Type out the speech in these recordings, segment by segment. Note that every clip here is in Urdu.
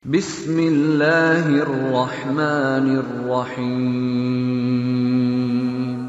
بسم اللہ الرحمن الرحیم۔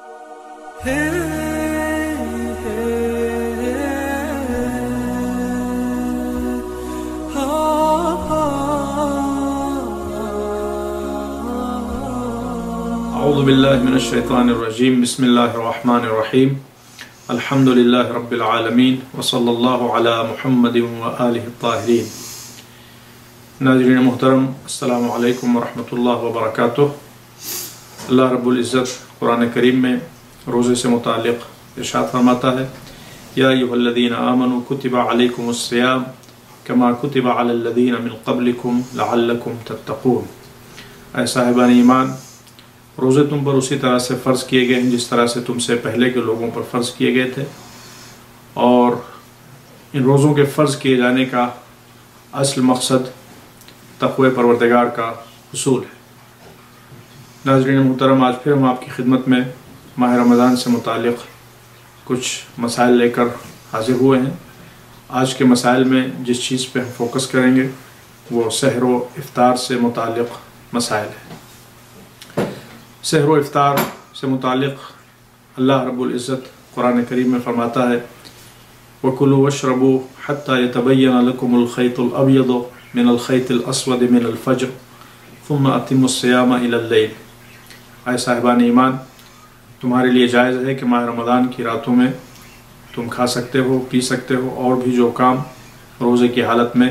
اعوذ باللہ من الشیطان الرجیم، بسم اللہ الرحمن الرحیم، الحمد للہ رب العالمین، وصلی اللہ علی محمد وآلہ الطاہرین۔ ناظرین محترم، السلام علیکم ورحمۃ اللہ وبرکاتہ۔ اللہ رب العزت قرآن کریم میں روزے سے متعلق ارشاد فرماتا ہے، یا ایھا الذین آمنوا کتب علیکم الصیام کما کتب علی الذین من قبلکم لعلکم تتقون۔ اے صاحبان ایمان، روزے تم پر اسی طرح سے فرض کیے گئے ہیں جس طرح سے تم سے پہلے کے لوگوں پر فرض کیے گئے تھے، اور ان روزوں کے فرض کیے جانے کا اصل مقصد تقوی پروردگار کا حصول ہے۔ ناظرین محترم، آج پھر ہم آپ کی خدمت میں ماہ رمضان سے متعلق کچھ مسائل لے کر حاضر ہوئے ہیں۔ آج کے مسائل میں جس چیز پہ ہم فوکس کریں گے وہ سحر و افطار سے متعلق مسائل ہیں۔ سحر و افطار سے متعلق اللہ رب العزت قرآن کریم میں فرماتا ہے، وَكُلُوا وَاشْرَبُوا حَتَّى يَتَبَيَّنَ لَكُمُ الْخَيْطُ الْأَبْيَضُ مِنَ الْخَيْطِ الْأَسْوَدِ مِنَ الْفَجْرِ ثُمَّ أَتِمُّوا الصِّيَامَ إِلَى اللَّيْلِ۔ اے صاحبان ایمان، تمہارے لیے جائز ہے کہ ماہ رمضان کی راتوں میں تم کھا سکتے ہو، پی سکتے ہو، اور بھی جو کام روزے کی حالت میں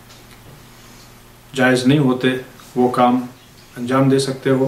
جائز نہیں ہوتے وہ کام انجام دے سکتے ہو۔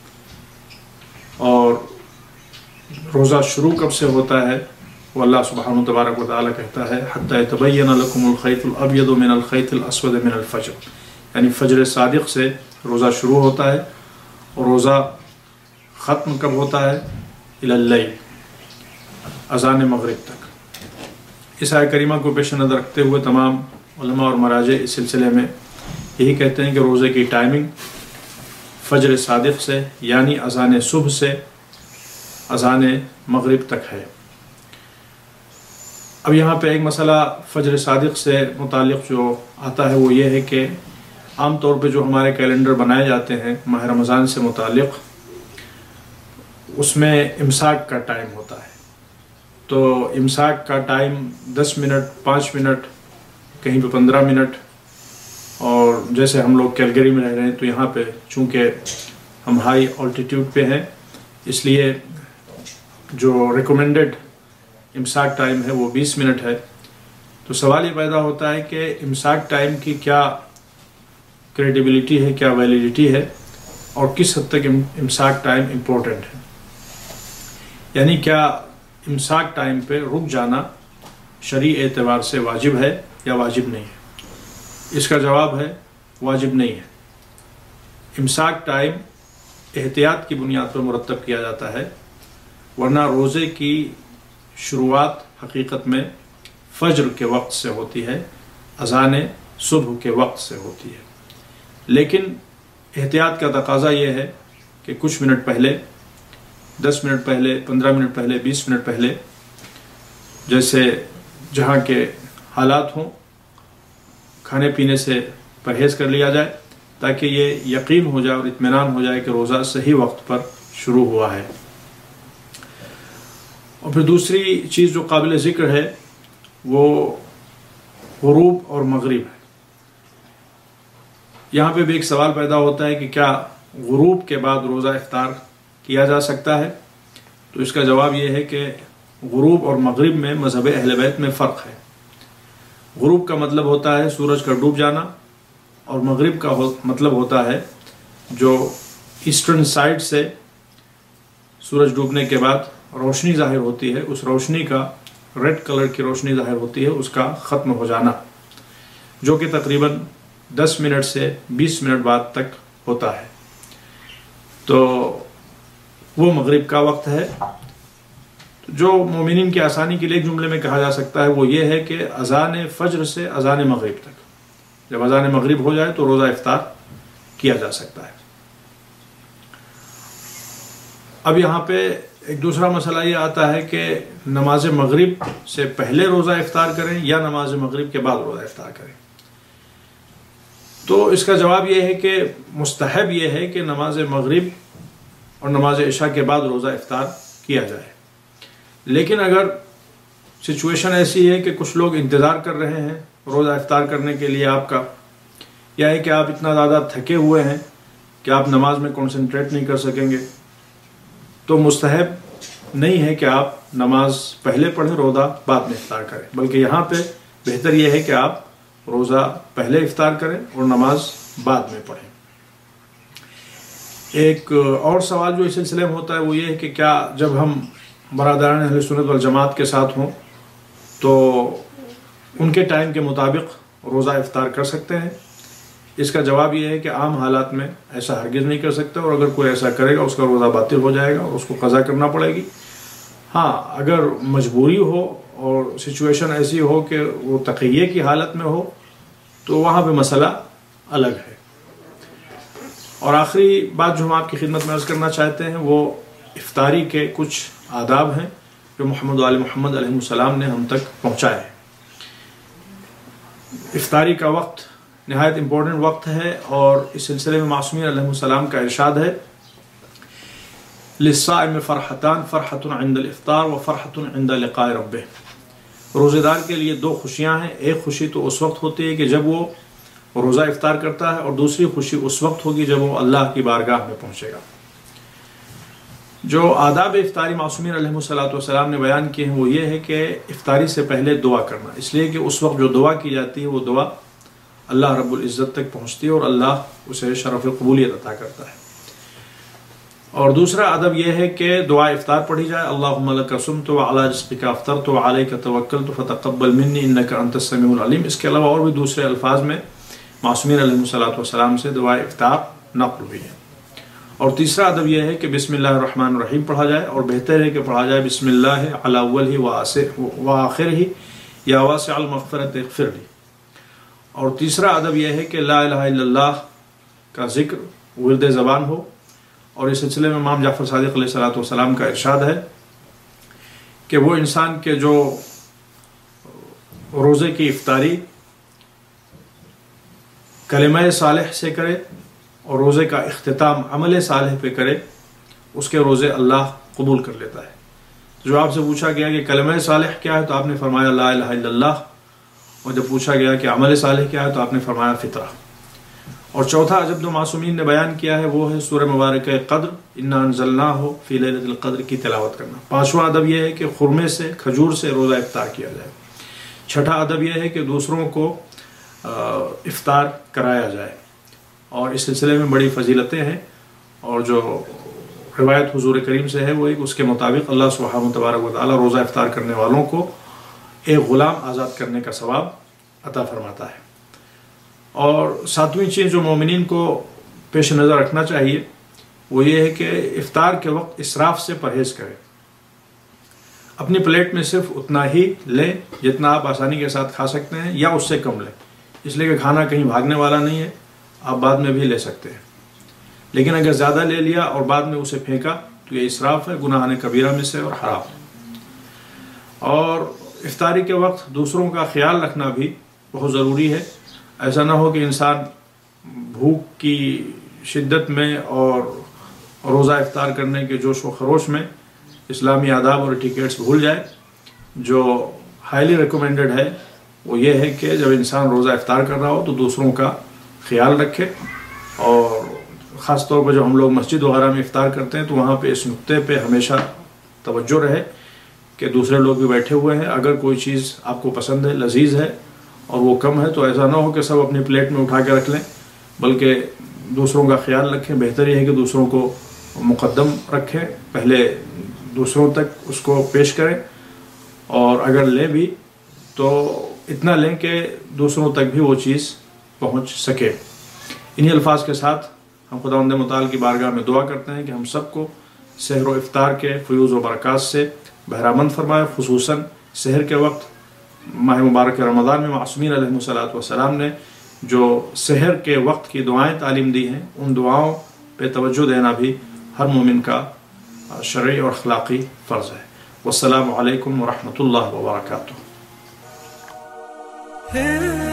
اور روزہ شروع کب سے ہوتا ہے وہ اللہ سبحانہ تبارک و تعالیٰ کہتا ہے، حتی یتبین لکم الخیط الابیض من الخیط الاسود من الفجر، یعنی فجر صادق سے روزہ شروع ہوتا ہے اور روزہ ختم کب ہوتا ہے؟ الی اللیل، اذان مغرب تک۔ اس آیہ کریمہ کو پیش نظر رکھتے ہوئے تمام علماء اور مراجع اس سلسلے میں یہی کہتے ہیں کہ روزے کی ٹائمنگ فجر صادق سے یعنی اذان صبح سے اذان مغرب تک ہے۔ اب یہاں پہ ایک مسئلہ فجر صادق سے متعلق جو آتا ہے وہ یہ ہے کہ عام طور پہ جو ہمارے کیلنڈر بنائے جاتے ہیں ماہ رمضان سے متعلق، اس میں امساک کا ٹائم ہوتا ہے۔ تو امساک کا ٹائم 10 منٹ، 5 منٹ، کہیں پہ 15 منٹ، اور جیسے ہم لوگ کیلگری میں رہ رہے ہیں تو یہاں پہ چونکہ ہم ہائی آلٹیٹیوڈ پہ ہیں، اس لیے جو ریکمینڈڈ امساک ٹائم ہے وہ 20 منٹ ہے۔ تو سوال یہ پیدا ہوتا ہے کہ امساک ٹائم کی کیا کریڈیبلٹی ہے، کیا ویلیڈیٹی ہے، اور کس حد تک امساک ٹائم امپورٹنٹ ہے، یعنی کیا امساک ٹائم پہ رک جانا شرعی اعتبار سے واجب ہے یا واجب نہیں ہے؟ اس کا جواب ہے واجب نہیں ہے۔ امساک ٹائم احتیاط کی بنیاد پر مرتب کیا جاتا ہے، ورنہ روزے کی شروعات حقیقت میں فجر کے وقت سے ہوتی ہے، اذان صبح کے وقت سے ہوتی ہے، لیکن احتیاط کا تقاضا یہ ہے کہ کچھ منٹ پہلے، 10 منٹ پہلے، 15 منٹ پہلے، 20 منٹ پہلے، جیسے جہاں کے حالات ہوں، کھانے پینے سے پرہیز کر لیا جائے تاکہ یہ یقین ہو جائے اور اطمینان ہو جائے کہ روزہ صحیح وقت پر شروع ہوا ہے۔ اور پھر دوسری چیز جو قابل ذکر ہے وہ غروب اور مغرب ہے۔ یہاں پہ بھی ایک سوال پیدا ہوتا ہے کہ کیا غروب کے بعد روزہ افطار کیا جا سکتا ہے؟ تو اس کا جواب یہ ہے کہ غروب اور مغرب میں مذہب اہل بیت میں فرق ہے۔ غروب کا مطلب ہوتا ہے سورج کا ڈوب جانا، اور مغرب کا مطلب ہوتا ہے جو ایسٹرن سائڈ سے سورج ڈوبنے کے بعد روشنی ظاہر ہوتی ہے، اس روشنی کا ریڈ کلر کی روشنی ظاہر ہوتی ہے، اس کا ختم ہو جانا، جو کہ تقریباً 10 منٹ سے 20 منٹ بعد تک ہوتا ہے۔ تو وہ مغرب کا وقت ہے۔ جو مومنین کی آسانی کے لیے ایک جملے میں کہا جا سکتا ہے وہ یہ ہے کہ اذان فجر سے اذان مغرب تک، جب اذان مغرب ہو جائے تو روزہ افطار کیا جا سکتا ہے۔ اب یہاں پہ ایک دوسرا مسئلہ یہ آتا ہے کہ نماز مغرب سے پہلے روزہ افطار کریں یا نماز مغرب کے بعد روزہ افطار کریں۔ تو اس کا جواب یہ ہے کہ مستحب یہ ہے کہ نماز مغرب اور نماز عشاء کے بعد روزہ افطار کیا جائے. لیکن اگر سچویشن ایسی ہے کہ کچھ لوگ انتظار کر رہے ہیں روزہ افطار کرنے کے لیے آپ کا، یا ہے کہ آپ اتنا زیادہ تھکے ہوئے ہیں کہ آپ نماز میں کنسنٹریٹ نہیں کر سکیں گے، تو مستحب نہیں ہے کہ آپ نماز پہلے پڑھیں، روزہ بعد میں افطار کریں، بلکہ یہاں پہ بہتر یہ ہے کہ آپ روزہ پہلے افطار کریں اور نماز بعد میں پڑھیں. ایک اور سوال جو اس سلسلے میں ہوتا ہے وہ یہ ہے کہ کیا جب ہم برادران اہل سنت والجماعت کے ساتھ ہوں تو ان کے ٹائم کے مطابق روزہ افطار کر سکتے ہیں؟ اس کا جواب یہ ہے کہ عام حالات میں ایسا ہرگز نہیں کر سکتے، اور اگر کوئی ایسا کرے گا اس کا روزہ باطل ہو جائے گا اور اس کو قضا کرنا پڑے گی. ہاں، اگر مجبوری ہو اور سچویشن ایسی ہو کہ وہ تقیے کی حالت میں ہو تو وہاں پہ مسئلہ الگ ہے. اور آخری بات جو ہم آپ کی خدمت میں عرض کرنا چاہتے ہیں وہ افطاری کے کچھ آداب ہیں جو محمد وآل محمد علیہ السلام نے ہم تک پہنچائے. افطاری کا وقت نہایت امپورٹنٹ وقت ہے، اور اس سلسلے میں معصومین علیہ السلام کا ارشاد ہے للصائم فرحتان، فرحت عند الافطار و فرحت عند لقاء ربہ. روزے دار کے لیے دو خوشیاں ہیں، ایک خوشی تو اس وقت ہوتی ہے کہ جب وہ روزہ افطار کرتا ہے، اور دوسری خوشی اس وقت ہوگی جب وہ اللہ کی بارگاہ میں پہنچے گا. جو آداب افطاری معصومین علیہ السلام نے بیان کیے ہیں وہ یہ ہے کہ افطاری سے پہلے دعا کرنا، اس لیے کہ اس وقت جو دعا کی جاتی ہے وہ دعا اللہ رب العزت تک پہنچتی ہے اور اللہ اسے شرف قبولیت عطا کرتا ہے. اور دوسرا ادب یہ ہے کہ دعا افطار پڑھی جائے، اللہم لک صمت وعلی رزقک افطرت وعلیک توکلت فتقبل منی انک انت السمیع العلیم. اس کے علاوہ اور بھی دوسرے الفاظ میں معصومین علیہ السلام سے دعا افطار نقل ہوئی ہے. اور تیسرا ادب یہ ہے کہ بسم اللہ الرحمن الرحیم پڑھا جائے، اور بہتر ہے کہ پڑھا جائے بسم اللہ علی اولہ وآخرہ یا واسع المغفرۃ اغفر لی. اور تیسرا ادب یہ ہے کہ لا الہ الا اللہ کا ذکر ورد زبان ہو. اور اس سلسلے میں امام جعفر صادق علیہ السلام کا ارشاد ہے کہ وہ انسان کے جو روزے کی افطاری کلمہ صالح سے کرے اور روزے کا اختتام عمل صالح پہ کرے، اس کے روزے اللہ قبول کر لیتا ہے. جو آپ سے پوچھا گیا کہ کلمہ صالح کیا ہے تو آپ نے فرمایا لا الہ الا اللہ، اور جب پوچھا گیا کہ عمل صالح کیا ہے تو آپ نے فرمایا فطرہ. اور چوتھا عجب جو معصومین نے بیان کیا ہے وہ ہے سورہ مبارکہ قدر انا انزلناہ فی لیلۃ القدر کی تلاوت کرنا. پانچواں ادب یہ ہے کہ خرمے سے، کھجور سے روزہ افطار کیا جائے. چھٹا ادب یہ ہے کہ دوسروں کو افطار کرایا جائے. اور اس سلسلے میں بڑی فضیلتیں ہیں، اور جو روایت حضور کریم سے ہے وہ ایک اس کے مطابق اللہ سبحانہ تبارک و تعالی روزہ افطار کرنے والوں کو ایک غلام آزاد کرنے کا ثواب عطا فرماتا ہے. اور ساتویں چیز جو مومنین کو پیش نظر رکھنا چاہیے وہ یہ ہے کہ افطار کے وقت اسراف سے پرہیز کریں. اپنی پلیٹ میں صرف اتنا ہی لیں جتنا آپ آسانی کے ساتھ کھا سکتے ہیں، یا اس سے کم لیں، اس لیے کہ کھانا کہیں بھاگنے والا نہیں ہے، آپ بعد میں بھی لے سکتے ہیں. لیکن اگر زیادہ لے لیا اور بعد میں اسے پھینکا تو یہ اسراف ہے، گناہ کبیرہ میں سے اور حرام. اور افطاری کے وقت دوسروں کا خیال رکھنا بھی بہت ضروری ہے. ایسا نہ ہو کہ انسان بھوک کی شدت میں اور روزہ افطار کرنے کے جوش و خروش میں اسلامی آداب اور ایٹیکیٹس بھول جائے. جو ہائیلی ریکمینڈڈ ہے وہ یہ ہے کہ جب انسان روزہ افطار کر رہا ہو تو دوسروں کا خیال رکھے، اور خاص طور پر جب ہم لوگ مسجد وغیرہ میں افطار کرتے ہیں تو وہاں پہ اس نقطے پہ ہمیشہ توجہ رہے کہ دوسرے لوگ بھی بیٹھے ہوئے ہیں. اگر کوئی چیز آپ کو پسند ہے، لذیذ ہے اور وہ کم ہے تو ایسا نہ ہو کہ سب اپنی پلیٹ میں اٹھا کے رکھ لیں، بلکہ دوسروں کا خیال رکھیں. بہتر یہ ہے کہ دوسروں کو مقدم رکھیں، پہلے دوسروں تک اس کو پیش کریں، اور اگر لیں بھی تو اتنا لیں کہ دوسروں تک بھی وہ چیز پہنچ سکے. انہی الفاظ کے ساتھ ہم خداوند متعال کی بارگاہ میں دعا کرتے ہیں کہ ہم سب کو سحر و افطار کے فیوز و برکات سے بہرامند فرمائے. خصوصاً سحر کے وقت ماہ مبارک رمضان میں معصومین علیہ السلام نے جو سحر کے وقت کی دعائیں تعلیم دی ہیں، ان دعاؤں پہ توجہ دینا بھی ہر مومن کا شرعی اور اخلاقی فرض ہے. والسلام علیکم ورحمۃ اللہ وبرکاتہ.